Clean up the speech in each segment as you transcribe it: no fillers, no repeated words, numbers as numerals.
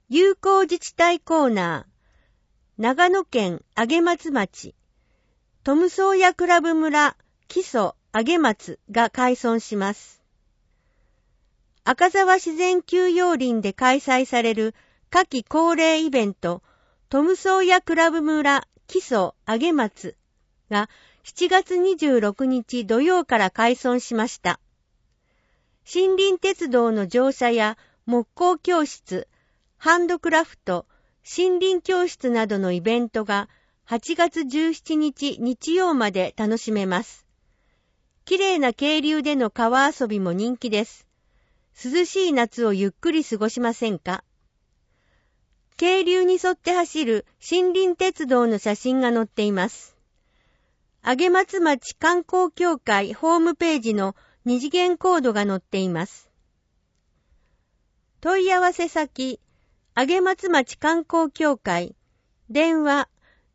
友好自治体コーナー、長野県上松町、トムソーヤクラブ村木曽上松が開村します。赤沢自然休養林で開催される夏季恒例イベント、トムソーヤクラブ村木曽上松が7月26日土曜から開村しました。森林鉄道の乗車や木工教室、ハンドクラフト、森林教室などのイベントが8月17日日曜まで楽しめます。綺麗な渓流での川遊びも人気です。涼しい夏をゆっくり過ごしませんか？渓流に沿って走る森林鉄道の写真が載っています。上松町観光協会ホームページの二次元コードが載っています。問い合わせ先、上松町観光協会、電話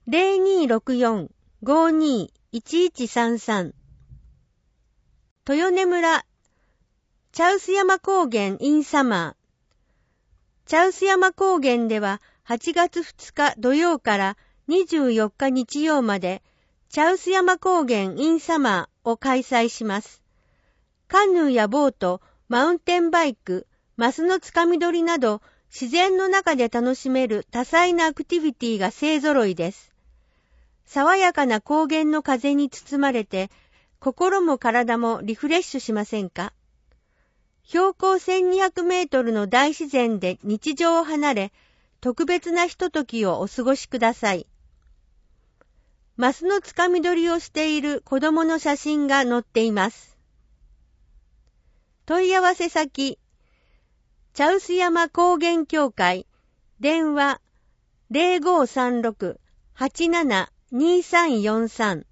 0264-521133 豊根村茶臼山高原 in サマー。茶臼山高原では8月2日土曜から24日日曜まで茶臼山高原 in サマーを開催します。カヌーやボート、マウンテンバイク、マスのつかみ取りなど自然の中で楽しめる多彩なアクティビティが勢ぞろいです。爽やかな高原の風に包まれて心も体もリフレッシュしませんか？標高1200メートルの大自然で日常を離れ、特別なひとときをお過ごしください。マスのつかみ取りをしている子供の写真が載っています。問い合わせ先、茶臼山高原協会、電話 0536-872343